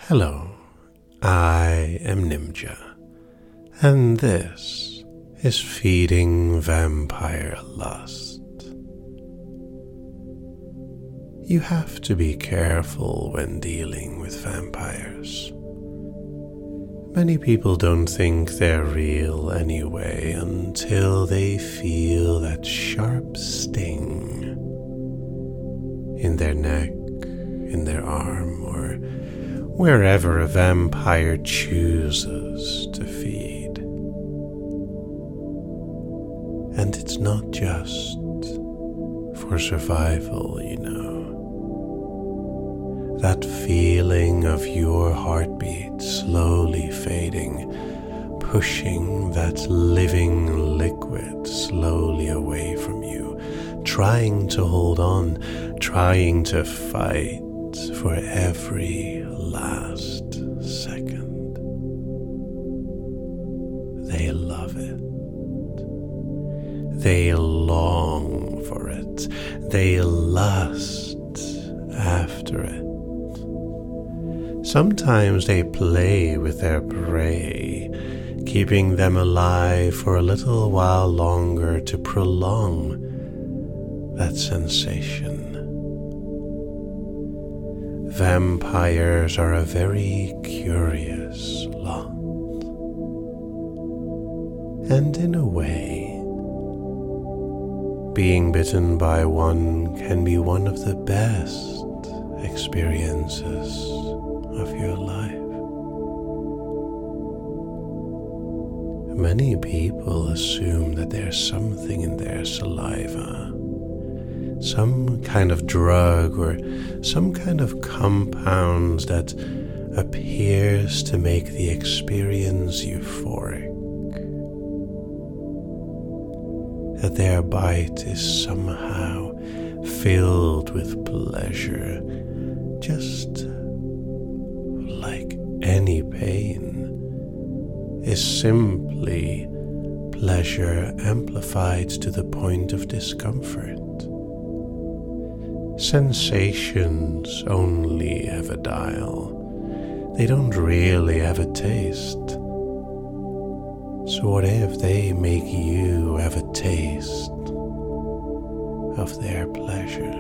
Hello, I am Nimja, and this is Feeding Vampire Lust. You have to be careful when dealing with vampires. Many people don't think they're real anyway until they feel that sharp sting in their neck, in their arm, or wherever a vampire chooses to feed. And it's not just for survival, you know. That feeling of your heartbeat slowly fading, pushing that living liquid slowly away from you, trying to hold on, trying to fight for every last second. They love it. They long for it. They lust after it. Sometimes they play with their prey, keeping them alive for a little while longer to prolong that sensation. Vampires are a very curious lot. And in a way, being bitten by one can be one of the best experiences of your life. Many people assume that there's something in their saliva, some kind of drug or some kind of compound that appears to make the experience euphoric. That their bite is somehow filled with pleasure, just like any pain is simply pleasure amplified to the point of discomfort. Sensations only have a dial. They don't really have a taste. So what if they make you have a taste of their pleasure?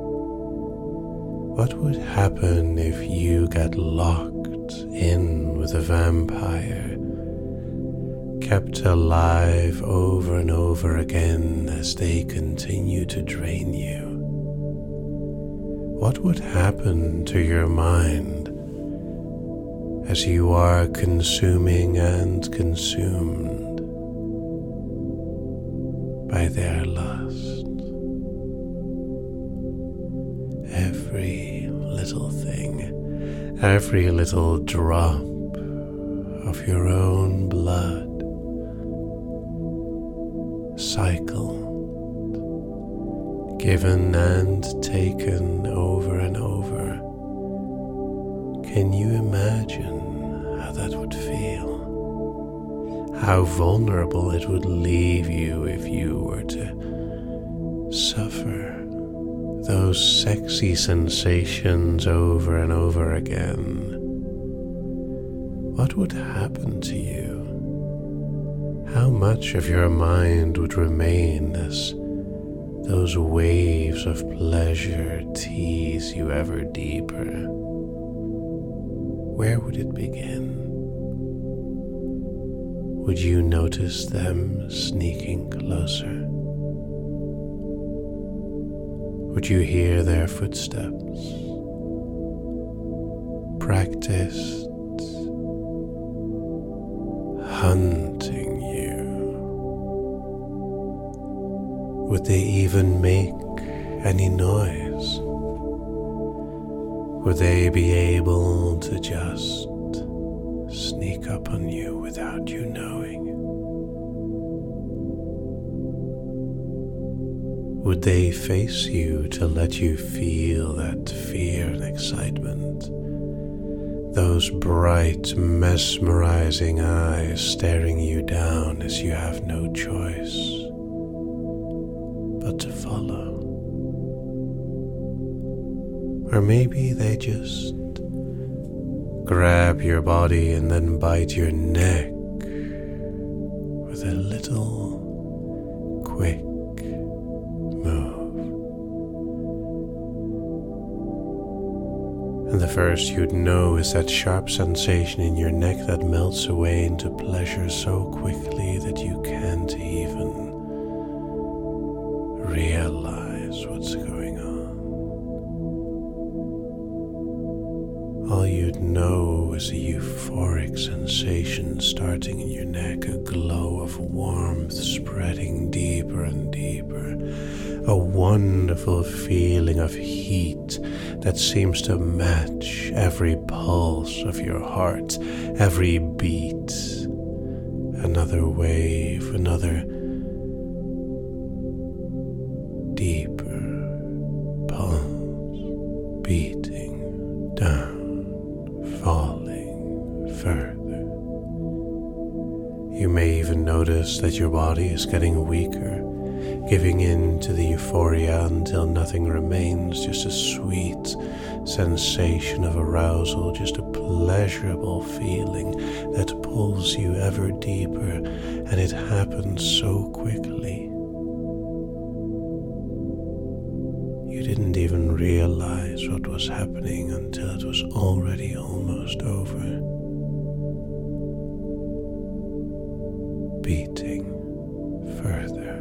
What would happen if you got locked in with a vampire, kept alive over and over again as they continue to drain you? What would happen to your mind as you are consuming and consumed by their lust? Every little thing, every little drop of your own blood cycled, given and taken over and over. Can you imagine how that would feel? How vulnerable it would leave you if you were to suffer those sexy sensations over and over again? What would happen to you? How much of your mind would remain as those waves of pleasure tease you ever deeper? Where would it begin? Would you notice them sneaking closer? Would you hear their footsteps? Practiced hunting you. Would they even make any noise? Would they be able to just sneak up on you without you knowing? Would they face you to let you feel that fear and excitement? Those bright, mesmerizing eyes staring you down as you have no choice but to follow. Or maybe they just grab your body and then bite your neck with a little quick move. And the first you'd know is that sharp sensation in your neck that melts away into pleasure so quickly that you can't even realize what's going on. All you'd know is a euphoric sensation starting in your neck, a glow of warmth spreading deeper and deeper, a wonderful feeling of heat that seems to match every pulse of your heart, every beat. Another wave, another deeper pulse, beating down, falling further. You may even notice that your body is getting weaker, giving in to the euphoria until nothing remains, just a sweet sensation of arousal, just a pleasurable feeling that pulls you ever deeper, and it happens so quickly. You didn't even realize what was happening until it was already almost over. Beating further,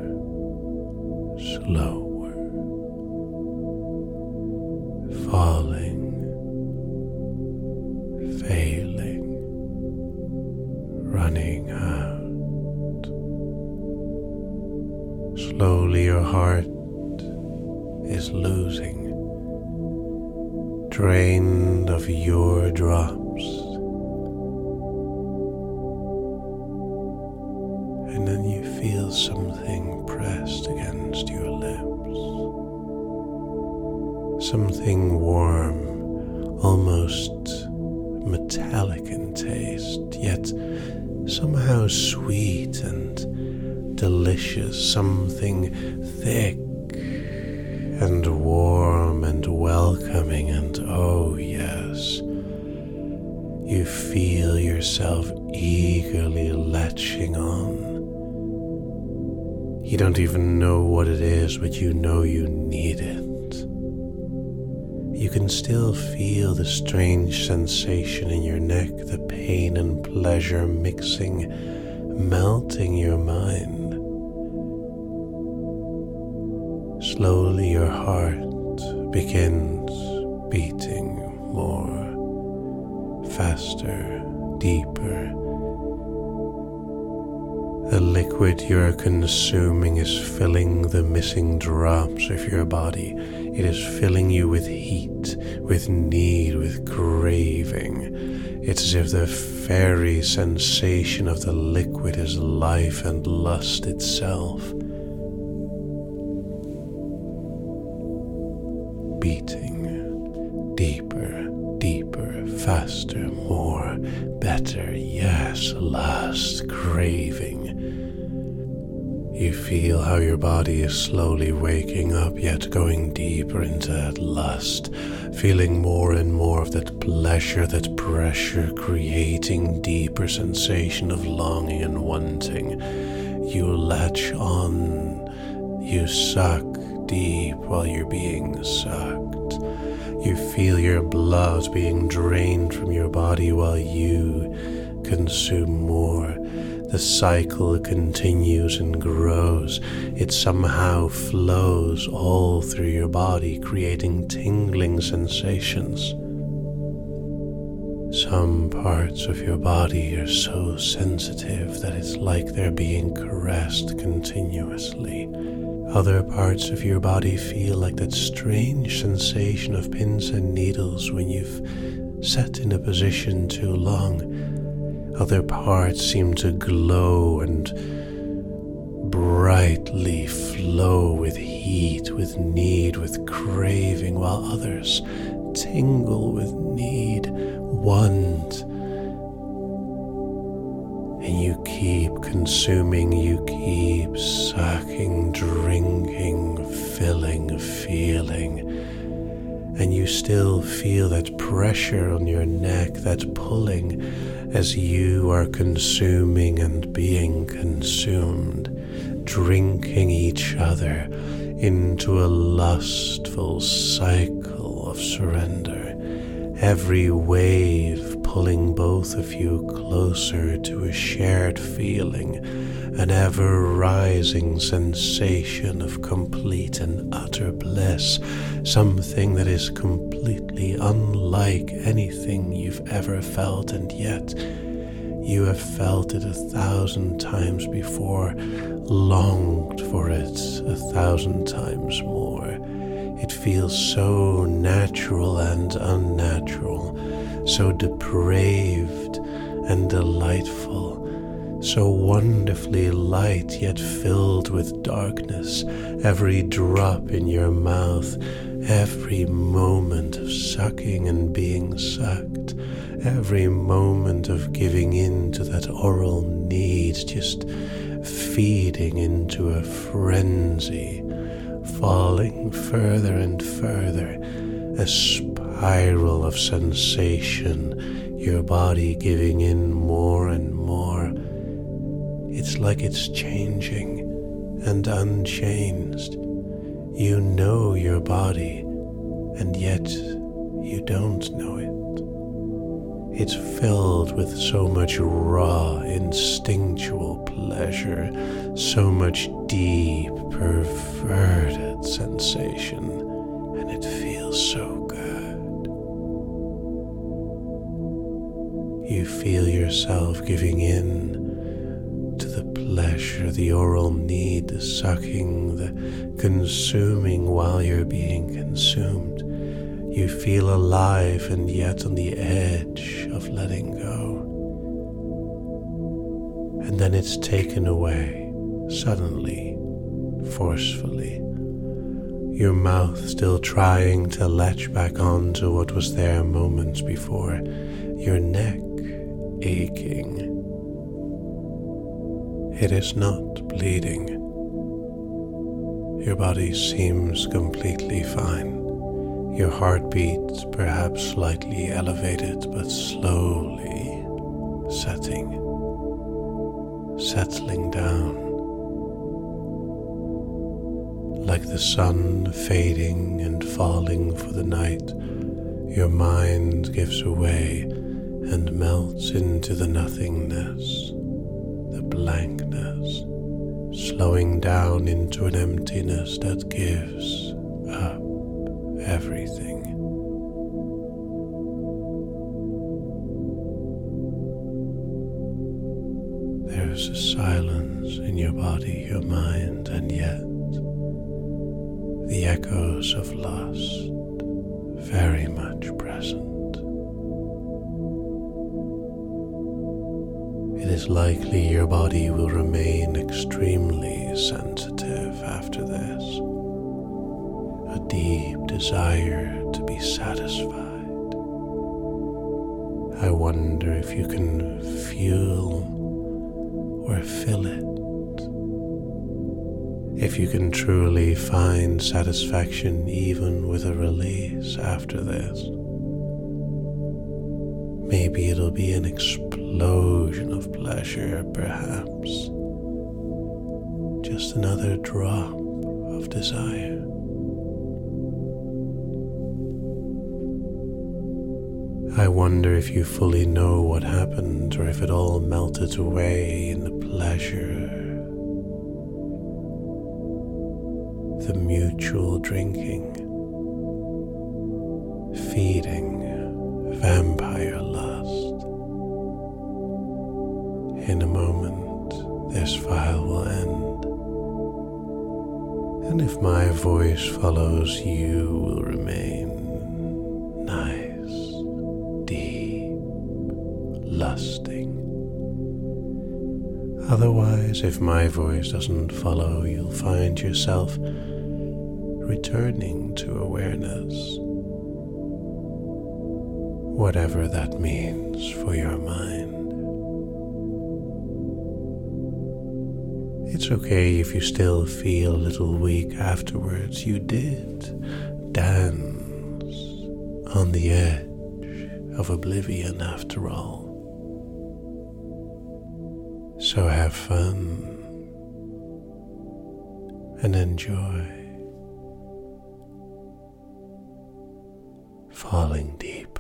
slower, falling, failing, running out. Slowly your heart is losing, drained of your drops. And then you feel something pressed against your lips. Something warm, almost metallic in taste, yet somehow sweet and delicious. Something thick and warm and welcoming, and oh yes, you feel yourself eagerly latching on. You don't even know what it is, but you know you need it. You can still feel the strange sensation in your neck, the pain and pleasure mixing, melting your mind. Slowly your heart begins beating more, faster, deeper. The liquid you're consuming is filling the missing drops of your body. It is filling you with heat, with need, with craving. It's as if the fairy sensation of the liquid is life and lust itself. Beating deeper, deeper, faster, more, better, yes, lust, craving. You feel how your body is slowly waking up, yet going deeper into that lust, feeling more and more of that pleasure, that pressure, creating deeper sensation of longing and wanting. You latch on, you suck deep while you're being sucked. You feel your blood being drained from your body while you consume more. The cycle continues and grows. It somehow flows all through your body, creating tingling sensations. Some parts of your body are so sensitive that it's like they're being caressed continuously. Other parts of your body feel like that strange sensation of pins and needles when you've sat in a position too long. Other parts seem to glow and brightly flow with heat, with need, with craving, while others tingle with need, want. And you keep consuming, you keep sucking, drinking, filling, feeling, and you still feel that pressure on your neck, that pulling as you are consuming and being consumed, drinking each other into a lustful cycle of surrender, every wave pulling both of you closer to a shared feeling, an ever-rising sensation of complete and utter bliss, something that is completely unlike anything you've ever felt, and yet you have felt it 1,000 times before, longed for it 1,000 times more. It feels so natural and unnatural, so depraved and delightful, so wonderfully light yet filled with darkness. Every drop in your mouth, every moment of sucking and being sucked, every moment of giving in to that oral need, just feeding into a frenzy, falling further and further, a spiral of sensation, your body giving in more and more. It's like it's changing and unchanged. You know your body, and yet you don't know it. It's filled with so much raw, instinctual pleasure, so much deep, perverted sensation, and it feels so good. You feel yourself giving in to the pleasure, the oral need, the sucking, the consuming while you're being consumed. You feel alive and yet on the edge of letting go. And then it's taken away, suddenly, forcefully. Your mouth still trying to latch back onto what was there moments before. Your neck aching. It is not bleeding. Your body seems completely fine. Your heartbeat perhaps slightly elevated, but slowly settling down. Like the sun fading and falling for the night, your mind gives away and melts into the nothingness, the blankness, slowing down into an emptiness that gives up everything. There's a silence in your body, your mind, and yet the echoes of lust very much present. It is likely your body will remain extremely sensitive after this. A deep desire to be satisfied. I wonder if you can feel or feel it. If you can truly find satisfaction even with a release after this. Maybe it'll be an explosion of pleasure, perhaps. Just another drop of desire. I wonder if you fully know what happened, or if it all melted away in the pleasure, the mutual drinking, feeding vampire lust. In a moment, this file will end, and if my voice follows, you will remain nice, deep, lusting. Otherwise, if my voice doesn't follow, you'll find yourself returning to awareness, whatever that means for your mind. It's okay if you still feel a little weak afterwards. You did dance on the edge of oblivion after all. So have fun and enjoy falling deep.